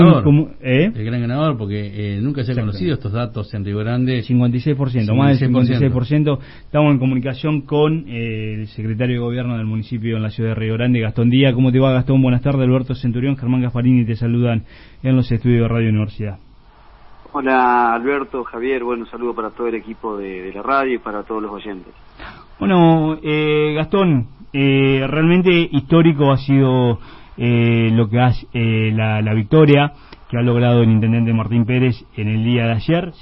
El gran ganador, porque nunca se han conocido estos datos en Río Grande. 56%, más del 56%. Estamos en comunicación con el secretario de Gobierno del municipio en la ciudad de Río Grande, Gastón Díaz. ¿Cómo te va, Gastón? Buenas tardes. Alberto Centurión, Germán Gasparini te saludan en los estudios de Radio Universidad. Hola, Alberto, Javier. Bueno, un saludo para todo el equipo de la radio y para todos los oyentes. Bueno, Gastón, realmente histórico ha sido lo que la victoria que ha logrado el intendente Martín Pérez en el día de ayer,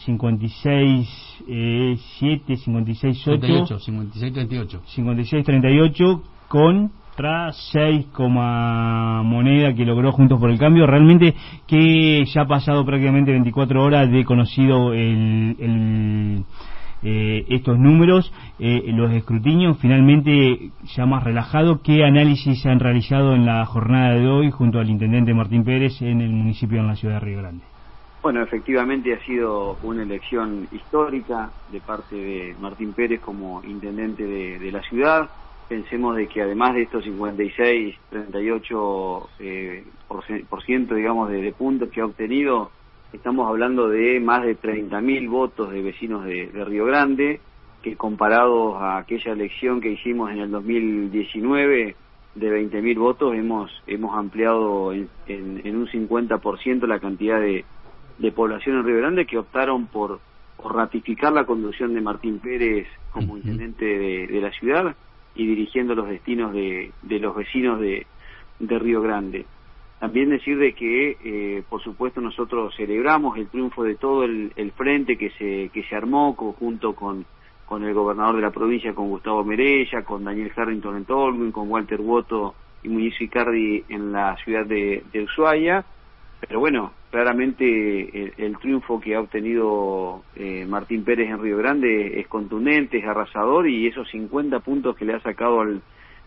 56-7, 56-8, 56-38, contra 6 moneda que logró Juntos por el Cambio. Realmente que ya ha pasado prácticamente 24 horas de conocido estos números, los escrutinios, finalmente ya más relajado. ¿Qué análisis se han realizado en la jornada de hoy junto al intendente Martín Pérez en el municipio, en la ciudad de Río Grande? Bueno, efectivamente ha sido una elección histórica de parte de Martín Pérez como intendente de la ciudad. Pensemos de que además de estos 56-38% digamos de puntos que ha obtenido, estamos hablando de más de 30.000 votos de vecinos de Río Grande, que comparados a aquella elección que hicimos en el 2019 de 20.000 votos, hemos ampliado en un 50% la cantidad de población en Río Grande que optaron por ratificar la conducción de Martín Pérez como intendente de la ciudad y dirigiendo los destinos de los vecinos de Río Grande. También decir de que, por supuesto, nosotros celebramos el triunfo de todo el frente que se armó junto con el gobernador de la provincia, con Gustavo Merella, con Daniel Harrington en Tolwyn, con Walter Woto y Muñiz Icardi en la ciudad de Ushuaia. Pero bueno, claramente el triunfo que ha obtenido Martín Pérez en Río Grande es contundente, es arrasador, y esos 50 puntos que le ha sacado al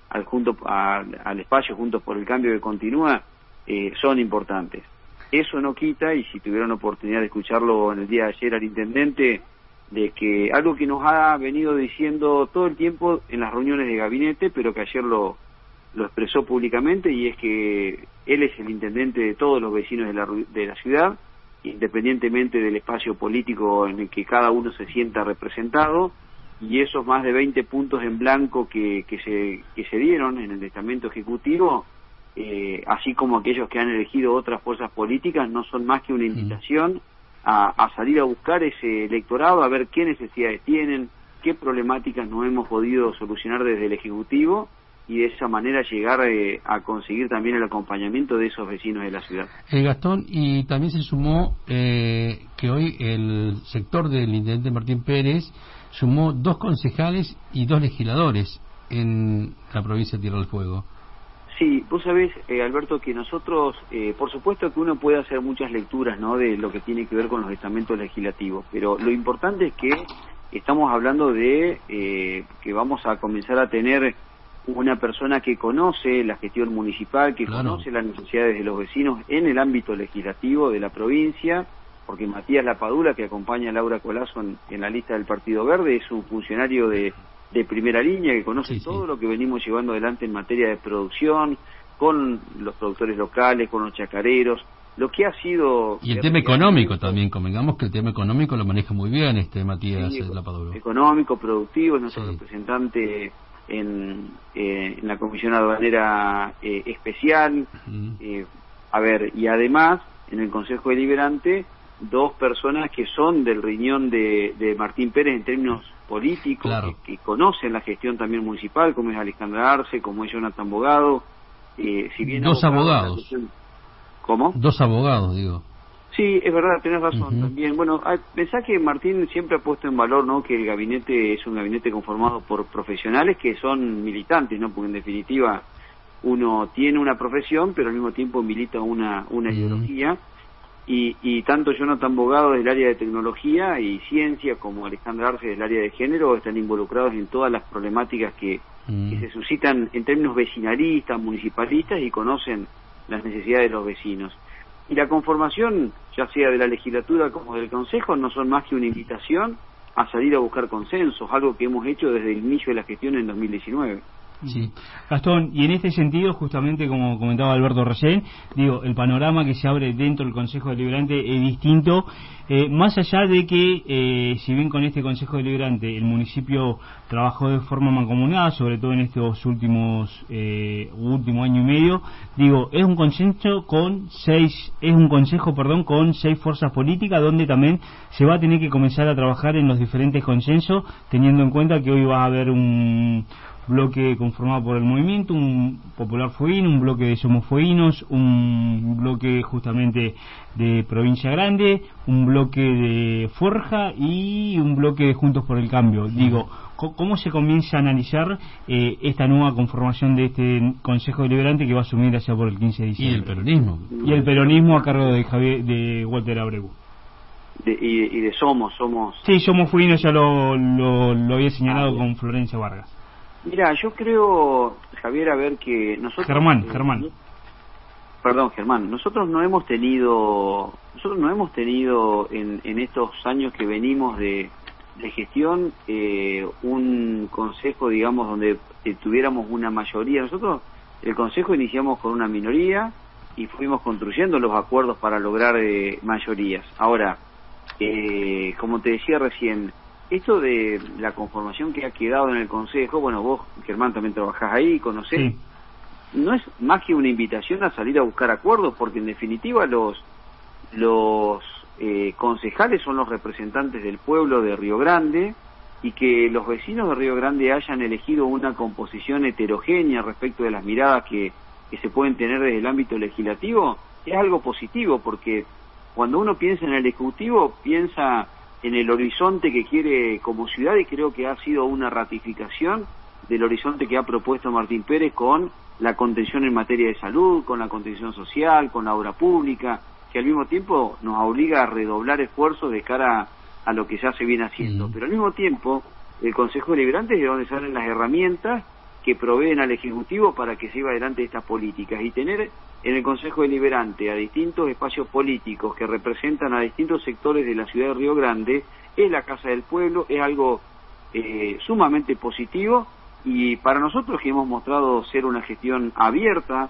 espacio Juntos por el Cambio que continúa, son importantes. Eso no quita, y si tuvieron oportunidad de escucharlo en el día de ayer al intendente, de que algo que nos ha venido diciendo todo el tiempo en las reuniones de gabinete, pero que ayer lo expresó públicamente, y es que él es el intendente de todos los vecinos de la ciudad, independientemente del espacio político en el que cada uno se sienta representado, y esos más de 20 puntos en blanco que se dieron en el estamento ejecutivo, así como aquellos que han elegido otras fuerzas políticas, no son más que una invitación a salir a buscar ese electorado, a ver qué necesidades tienen, qué problemáticas no hemos podido solucionar desde el Ejecutivo, y de esa manera llegar a conseguir también el acompañamiento de esos vecinos de la ciudad. Gastón, y también se sumó que hoy el sector del intendente Martín Pérez sumó 2 concejales y 2 legisladores en la provincia de Tierra del Fuego. Sí, vos sabés, Alberto, que nosotros, por supuesto que uno puede hacer muchas lecturas, ¿no?, de lo que tiene que ver con los estamentos legislativos, pero lo importante es que estamos hablando de que vamos a comenzar a tener una persona que conoce la gestión municipal, que conoce las necesidades de los vecinos en el ámbito legislativo de la provincia, porque Matías Lapadula, que acompaña a Laura Colazo en la lista del Partido Verde, es un funcionario de primera línea que conoce todo lo que venimos llevando adelante en materia de producción, con los productores locales, con los chacareros, lo que ha sido... Y el tema económico también, convengamos que el tema económico lo maneja muy bien Matías Lapadula. Económico, productivo, es nuestro representante en la Comisión Aduanera Especial. Y además, en el Consejo Deliberante, 2 personas que son del riñón de Martín Pérez en términos políticos, que conocen la gestión también municipal, como es Alejandra Arce, como es Jonathan Bogado. Si bien 2 abogados. ¿Cómo? 2 abogados, digo. Sí, es verdad, tenés razón también. Bueno, pensá que Martín siempre ha puesto en valor, ¿no?, que el gabinete es un gabinete conformado por profesionales que son militantes, ¿no?, porque en definitiva uno tiene una profesión, pero al mismo tiempo milita una ideología, y tanto Jonathan Bogado del área de tecnología y ciencia como Alejandra Arce del área de género están involucrados en todas las problemáticas que se suscitan en términos vecinalistas, municipalistas, y conocen las necesidades de los vecinos. Y la conformación, ya sea de la legislatura como del Consejo, no son más que una invitación a salir a buscar consensos, algo que hemos hecho desde el inicio de la gestión en 2019. Sí. Gastón, y en este sentido, justamente como comentaba Alberto recién, digo, el panorama que se abre dentro del Consejo Deliberante es distinto, más allá de que, si bien con este Consejo Deliberante el municipio trabajó de forma mancomunada, sobre todo en estos último año y medio, digo, es un consejo con seis fuerzas políticas, donde también se va a tener que comenzar a trabajar en los diferentes consensos, teniendo en cuenta que hoy va a haber un bloque conformado por el movimiento, un popular fueguino, un bloque de somos fueguinos, un bloque justamente de Provincia Grande, un bloque de Forja y un bloque de Juntos por el Cambio. Digo, ¿cómo se comienza a analizar esta nueva conformación de este Consejo Deliberante que va a asumir allá por el 15 de diciembre? Y el peronismo. Y el peronismo a cargo de Walter Abreu. Y de Somos. Sí, Somos fueguinos, ya lo había señalado con Florencia Vargas. Mira, yo creo, Javier, a ver que nosotros... Germán. Perdón, Germán. Nosotros no hemos tenido en estos años que venimos de gestión un consejo, digamos, donde tuviéramos una mayoría. Nosotros, el consejo, iniciamos con una minoría y fuimos construyendo los acuerdos para lograr mayorías. Ahora, como te decía recién, esto de la conformación que ha quedado en el Consejo, bueno, vos, Germán, también trabajás ahí, conocés, sí. No es más que una invitación a salir a buscar acuerdos, porque en definitiva los concejales son los representantes del pueblo de Río Grande, y que los vecinos de Río Grande hayan elegido una composición heterogénea respecto de las miradas que se pueden tener desde el ámbito legislativo, es algo positivo, porque cuando uno piensa en el Ejecutivo, piensa en el horizonte que quiere como ciudad, y creo que ha sido una ratificación del horizonte que ha propuesto Martín Pérez con la contención en materia de salud, con la contención social, con la obra pública, que al mismo tiempo nos obliga a redoblar esfuerzos de cara a lo que ya se viene haciendo. Pero al mismo tiempo, el Consejo Deliberante es de donde salen las herramientas que proveen al Ejecutivo para que se lleve adelante estas políticas, y tener en el Consejo Deliberante a distintos espacios políticos que representan a distintos sectores de la ciudad de Río Grande es la Casa del Pueblo, es algo sumamente positivo, y para nosotros que hemos mostrado ser una gestión abierta,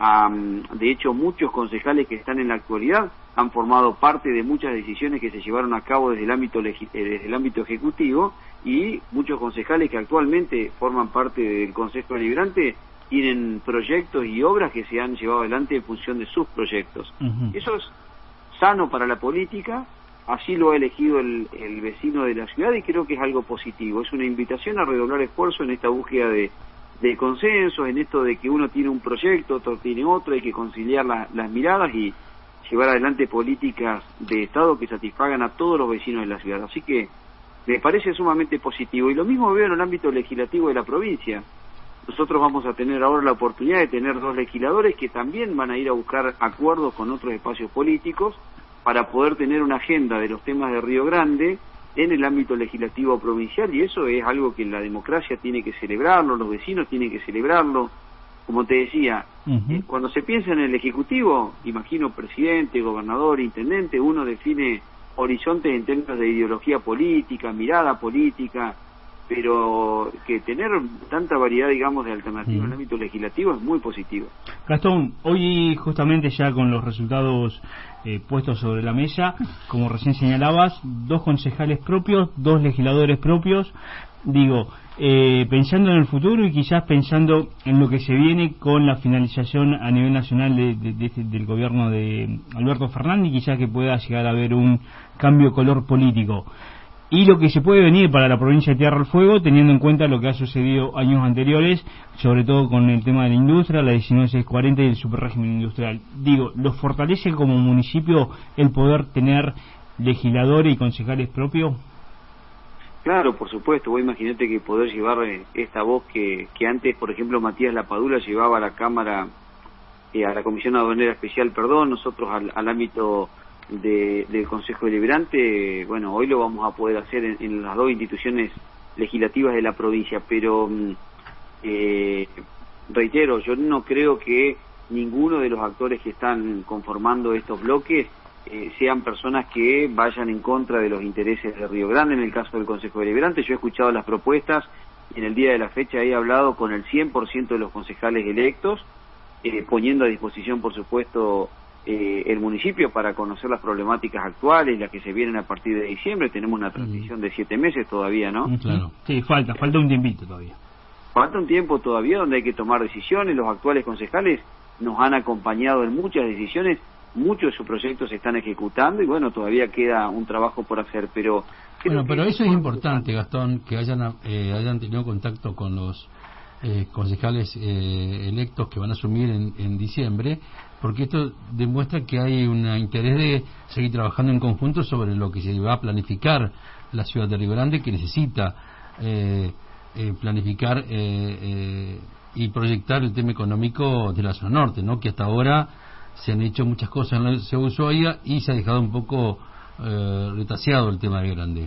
de hecho muchos concejales que están en la actualidad han formado parte de muchas decisiones que se llevaron a cabo desde el ámbito ejecutivo, y muchos concejales que actualmente forman parte del Consejo Deliberante tienen proyectos y obras que se han llevado adelante en función de sus proyectos. Eso es sano para la política, así lo ha elegido el vecino de la ciudad, y creo que es algo positivo. Es una invitación a redoblar esfuerzo en esta búsqueda de consensos, en esto de que uno tiene un proyecto, otro tiene otro, hay que conciliar las miradas y llevar adelante políticas de Estado que satisfagan a todos los vecinos de la ciudad. Así que me parece sumamente positivo, y lo mismo veo en el ámbito legislativo de la provincia. Nosotros vamos a tener ahora la oportunidad de tener 2 legisladores que también van a ir a buscar acuerdos con otros espacios políticos para poder tener una agenda de los temas de Río Grande en el ámbito legislativo provincial, y eso es algo que la democracia tiene que celebrarlo, los vecinos tienen que celebrarlo. Como te decía, cuando se piensa en el Ejecutivo, imagino presidente, gobernador, intendente, uno define horizontes en términos de ideología política, mirada política, pero que tener tanta variedad, digamos, de alternativas en el ámbito legislativo es muy positivo. Gastón, hoy justamente ya con los resultados puestos sobre la mesa, como recién señalabas, 2 concejales propios, 2 legisladores propios, digo, pensando en el futuro y quizás pensando en lo que se viene con la finalización a nivel nacional del gobierno de Alberto Fernández, y quizás que pueda llegar a haber un cambio de color político, y lo que se puede venir para la provincia de Tierra del Fuego, teniendo en cuenta lo que ha sucedido años anteriores, sobre todo con el tema de la industria, la 19640 y el superrégimen industrial. Digo, ¿los fortalece como municipio el poder tener legisladores y concejales propios? Claro, por supuesto. Vos imaginate que poder llevar esta voz que antes, por ejemplo, Matías Lapadula llevaba a la Cámara, a la Comisión Aduanera Especial, nosotros al ámbito del Consejo Deliberante. Bueno, hoy lo vamos a poder hacer en las 2 instituciones legislativas de la provincia, pero reitero, yo no creo que ninguno de los actores que están conformando estos bloques sean personas que vayan en contra de los intereses de Río Grande. En el caso del Consejo Deliberante, yo he escuchado las propuestas en el día de la fecha he hablado con el 100% de los concejales electos, poniendo a disposición, por supuesto, el municipio para conocer las problemáticas actuales, las que se vienen a partir de diciembre. Tenemos una transición de 7 meses todavía, ¿no? Claro. Sí, falta un tiempito todavía. Falta un tiempo todavía donde hay que tomar decisiones. Los actuales concejales nos han acompañado en muchas decisiones, muchos de sus proyectos se están ejecutando y bueno, todavía queda un trabajo por hacer, pero... Bueno, pero eso es importante, Gastón, que hayan tenido contacto con los concejales electos que van a asumir en diciembre, porque esto demuestra que hay un interés de seguir trabajando en conjunto sobre lo que se va a planificar la ciudad de Río Grande, que necesita planificar y proyectar el tema económico de la zona norte, ¿no? Que hasta ahora se han hecho muchas cosas en la ciudad de Ushuaia y se ha dejado un poco retaseado el tema de Río Grande.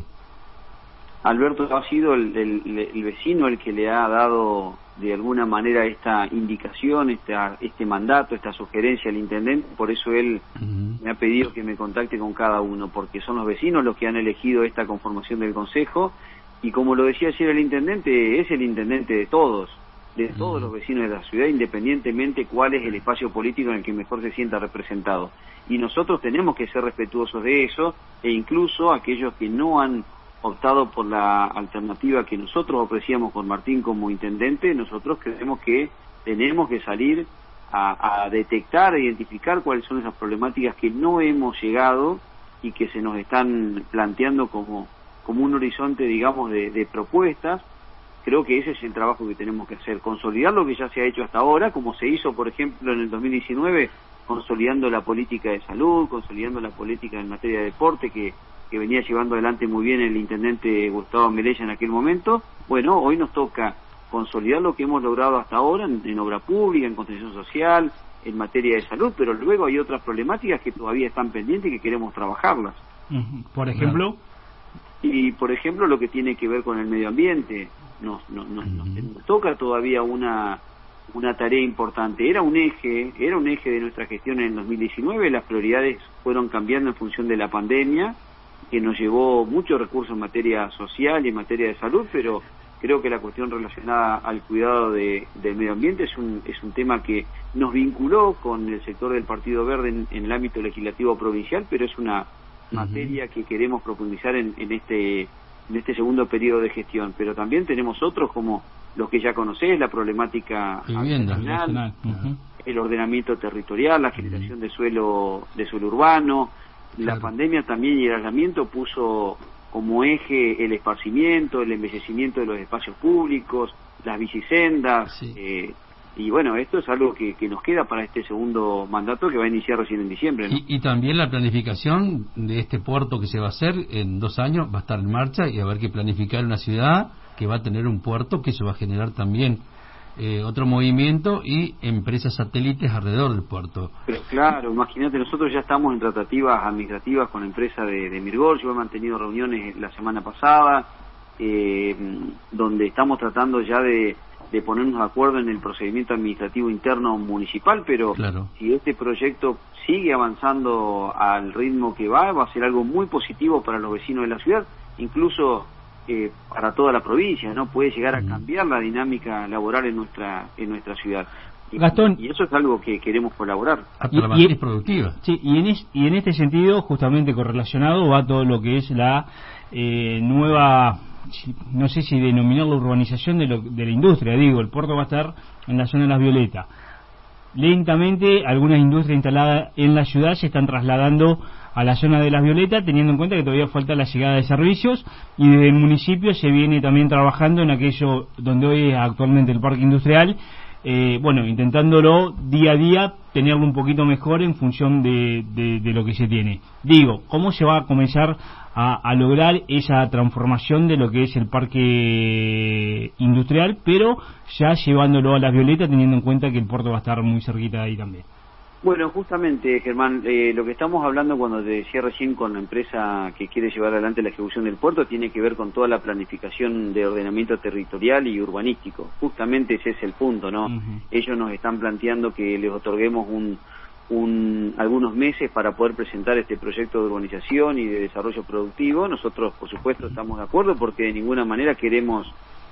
Alberto ha sido el vecino el que le ha dado de alguna manera esta indicación, este mandato, esta sugerencia al intendente, por eso él me ha pedido que me contacte con cada uno, porque son los vecinos los que han elegido esta conformación del consejo, y como lo decía ayer el intendente, es el intendente de todos los vecinos de la ciudad, independientemente cuál es el espacio político en el que mejor se sienta representado. Y nosotros tenemos que ser respetuosos de eso, e incluso aquellos que no han optado por la alternativa que nosotros ofrecíamos con Martín como intendente, nosotros creemos que tenemos que salir a detectar, a identificar cuáles son esas problemáticas que no hemos llegado y que se nos están planteando como un horizonte, digamos, de propuestas. Creo que ese es el trabajo que tenemos que hacer, consolidar lo que ya se ha hecho hasta ahora, como se hizo, por ejemplo, en el 2019, consolidando la política de salud, consolidando la política en materia de deporte, que venía llevando adelante muy bien el intendente Gustavo Melella en aquel momento. Bueno, hoy nos toca consolidar lo que hemos logrado hasta ahora en obra pública, en construcción social, en materia de salud, pero luego hay otras problemáticas que todavía están pendientes y que queremos trabajarlas. Por ejemplo... Y por ejemplo lo que tiene que ver con el medio ambiente, nos toca todavía una tarea importante. Era un eje de nuestra gestión en el 2019, las prioridades fueron cambiando en función de la pandemia, que nos llevó muchos recursos en materia social y en materia de salud, pero creo que la cuestión relacionada al cuidado del medio ambiente es un tema que nos vinculó con el sector del Partido Verde en el ámbito legislativo provincial, pero es una materia que queremos profundizar en este segundo periodo de gestión. Pero también tenemos otros como los que ya conocés, la problemática habitacional, el ordenamiento territorial, la generación de suelo urbano. La pandemia también y el aislamiento puso como eje el esparcimiento, el embellecimiento de los espacios públicos, las bicisendas, y bueno, esto es algo que nos queda para este segundo mandato que va a iniciar recién en diciembre, ¿no? Y también la planificación de este puerto que se va a hacer en 2 años, va a estar en marcha y va a haber que planificar una ciudad que va a tener un puerto, que eso va a generar también otro movimiento y empresas satélites alrededor del puerto. Pero claro, imagínate, nosotros ya estamos en tratativas administrativas con la empresa de Mirgor. Yo he mantenido reuniones la semana pasada donde estamos tratando ya de ponernos de acuerdo en el procedimiento administrativo interno municipal, pero si este proyecto sigue avanzando al ritmo que va a ser algo muy positivo para los vecinos de la ciudad, incluso para toda la provincia, ¿no? Puede llegar a cambiar la dinámica laboral en nuestra ciudad. Gastón, y eso es algo que queremos colaborar. Y productiva. Sí, y en este sentido, justamente correlacionado, va todo lo que es la nueva, no sé si denominar la urbanización de la industria. Digo, el puerto va a estar en la zona de Las Violetas. Lentamente, algunas industrias instaladas en la ciudad se están trasladando a la zona de Las Violetas, teniendo en cuenta que todavía falta la llegada de servicios, y desde el municipio se viene también trabajando en aquello donde hoy es actualmente el parque industrial, intentándolo día a día tenerlo un poquito mejor en función de lo que se tiene. Digo, ¿cómo se va a comenzar a lograr esa transformación de lo que es el parque industrial, pero ya llevándolo a Las Violetas, teniendo en cuenta que el puerto va a estar muy cerquita de ahí también? Bueno, justamente, Germán, lo que estamos hablando cuando te decía recién con la empresa que quiere llevar adelante la ejecución del puerto tiene que ver con toda la planificación de ordenamiento territorial y urbanístico. Justamente ese es el punto, ¿no? Ellos nos están planteando que les otorguemos algunos meses para poder presentar este proyecto de urbanización y de desarrollo productivo. Nosotros, por supuesto, estamos de acuerdo porque de ninguna manera queremos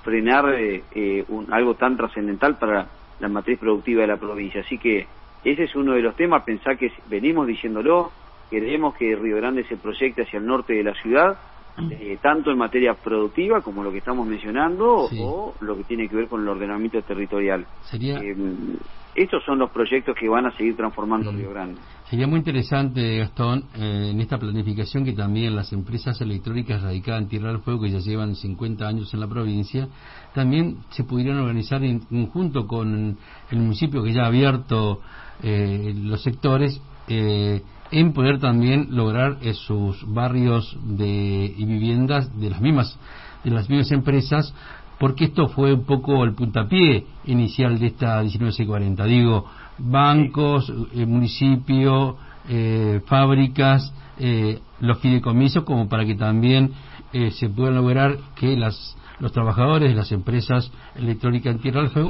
frenar algo tan trascendental para la matriz productiva de la provincia. Así que ese es uno de los temas. Pensá que venimos diciéndolo, queremos que Río Grande se proyecte hacia el norte de la ciudad, tanto en materia productiva como lo que estamos mencionando, sí, o lo que tiene que ver con el ordenamiento territorial. Estos son los proyectos que van a seguir transformando Río Grande. Sería muy interesante, Gastón, en esta planificación, que también las empresas electrónicas radicadas en Tierra del Fuego, que ya llevan 50 años en la provincia, también se pudieran organizar en conjunto con el municipio, que ya ha abierto los sectores, en poder también lograr sus barrios y viviendas de las mismas empresas, porque esto fue un poco el puntapié inicial de esta 19C40. Digo, bancos, municipio, fábricas, los fideicomisos, como para que también se puedan lograr que los trabajadores de las empresas electrónicas en Tierra del Fuego,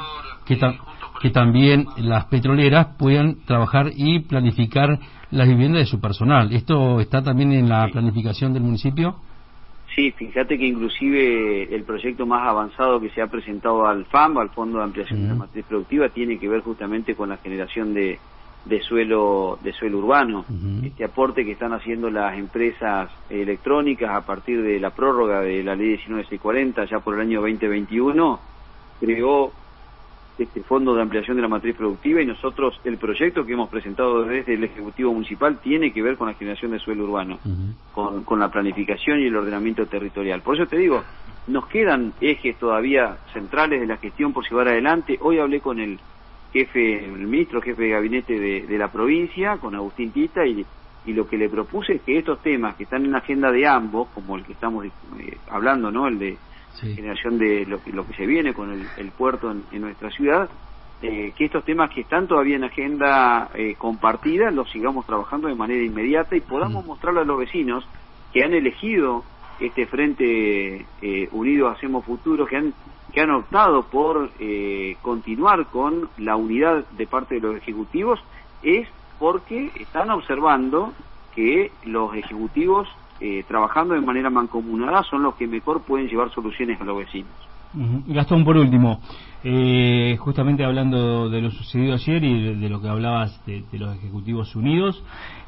que también las petroleras puedan trabajar y planificar las viviendas de su personal. ¿Esto está también en la planificación del municipio? Sí, fíjate que inclusive el proyecto más avanzado que se ha presentado al FAM, al Fondo de Ampliación de la Matriz Productiva, tiene que ver justamente con la generación de suelo urbano. Este aporte que están haciendo las empresas electrónicas a partir de la prórroga de la ley 19C40 ya por el año 2021 creó este Fondo de Ampliación de la Matriz Productiva, y nosotros, el proyecto que hemos presentado desde el Ejecutivo Municipal tiene que ver con la generación de suelo urbano, con la planificación y el ordenamiento territorial. Por eso te digo, nos quedan ejes todavía centrales de la gestión por llevar adelante. Hoy hablé con el ministro jefe de gabinete de la provincia, con Agustín Tita, y lo que le propuse es que estos temas que están en la agenda de ambos, como el que estamos hablando, ¿no?, el de generación de lo que se viene con el puerto en nuestra ciudad, que estos temas que están todavía en agenda compartida los sigamos trabajando de manera inmediata y podamos mostrarle a los vecinos que han elegido este Frente Unidos Hacemos Futuro, que han optado por continuar con la unidad de parte de los ejecutivos, es porque están observando que los ejecutivos trabajando de manera mancomunada son los que mejor pueden llevar soluciones a los vecinos. Gastón, por último, justamente hablando de lo sucedido ayer y de lo que hablabas de los Ejecutivos Unidos,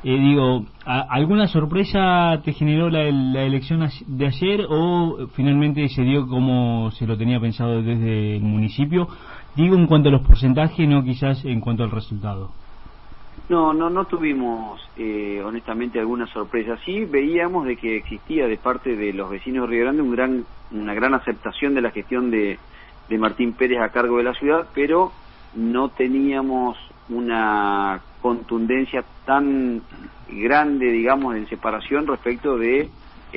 ¿alguna sorpresa te generó la elección de ayer, o finalmente se dio como se lo tenía pensado desde el municipio? Digo en cuanto a los porcentajes, no quizás en cuanto al resultado. No tuvimos honestamente alguna sorpresa. Sí veíamos de que existía de parte de los vecinos de Río Grande una gran aceptación de la gestión de Martín Pérez a cargo de la ciudad, pero no teníamos una contundencia tan grande, digamos, en separación respecto de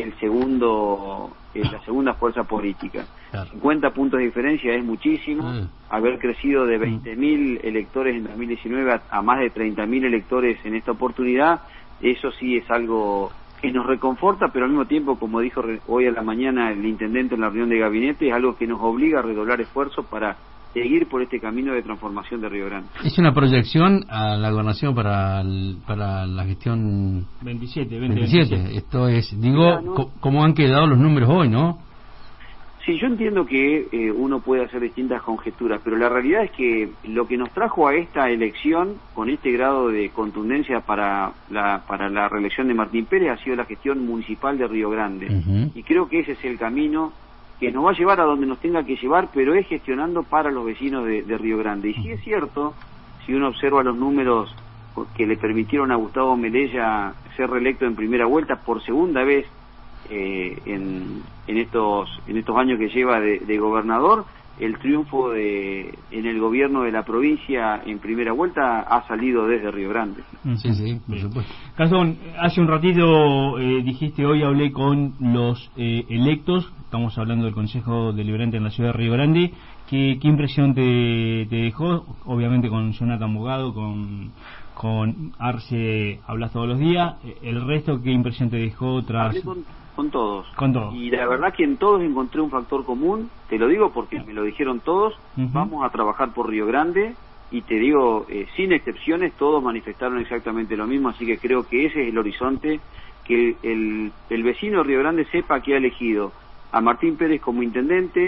la segunda fuerza política. Claro. 50 puntos de diferencia es muchísimo. Haber crecido de 20.000 electores en 2019 a más de 30.000 electores en esta oportunidad, eso sí es algo que nos reconforta, pero al mismo tiempo, como dijo hoy a la mañana el intendente en la reunión de gabinete, es algo que nos obliga a redoblar esfuerzos para seguir por este camino de transformación de Río Grande. Es una proyección a la gobernación para la gestión 27. Esto es, cómo han quedado los números hoy, ¿no? Sí, yo entiendo que uno puede hacer distintas conjeturas, pero la realidad es que lo que nos trajo a esta elección, con este grado de contundencia para la reelección de Martín Pérez, ha sido la gestión municipal de Río Grande. Y creo que ese es el camino que nos va a llevar a donde nos tenga que llevar, pero es gestionando para los vecinos de Río Grande. Y sí es cierto, si uno observa los números que le permitieron a Gustavo Melella ser reelecto en primera vuelta por segunda vez en estos años que lleva de gobernador, el triunfo en el gobierno de la provincia en primera vuelta ha salido desde Río Grande. Sí, por supuesto. Gastón, hace un ratito dijiste, hoy hablé con los electos, estamos hablando del Consejo Deliberante en la ciudad de Río Grande. ¿Qué impresión te dejó? Obviamente con Jonathan Bogado, con Arce hablas todos los días. ¿El resto qué impresión te dejó tras...? Hablé con todos. Y la verdad que en todos encontré un factor común, te lo digo porque me lo dijeron todos. Vamos a trabajar por Río Grande, y te digo, sin excepciones, todos manifestaron exactamente lo mismo, así que creo que ese es el horizonte, que el vecino de Río Grande sepa que ha elegido a Martín Pérez como intendente,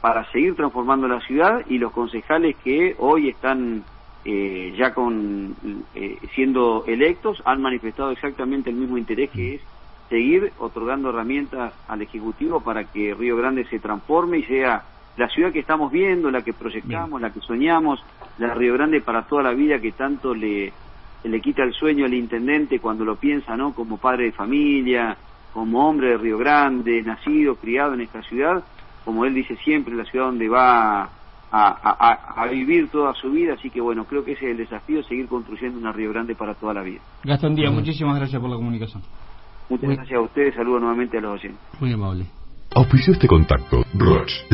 para seguir transformando la ciudad, y los concejales que hoy están ya siendo electos han manifestado exactamente el mismo interés, que es seguir otorgando herramientas al Ejecutivo para que Río Grande se transforme y sea la ciudad que estamos viendo, la que proyectamos, la que soñamos, la Río Grande para toda la vida, que tanto le quita el sueño al intendente cuando lo piensa, ¿no? Como padre de familia, como hombre de Río Grande, nacido, criado en esta ciudad, como él dice siempre, la ciudad donde va a vivir toda su vida. Así que bueno, creo que ese es el desafío, seguir construyendo una Río Grande para toda la vida. Gastón Díaz, muchísimas gracias por la comunicación. Muchas gracias a ustedes, saludo nuevamente a los oyentes. Muy amable. Auspició este contacto, Roche.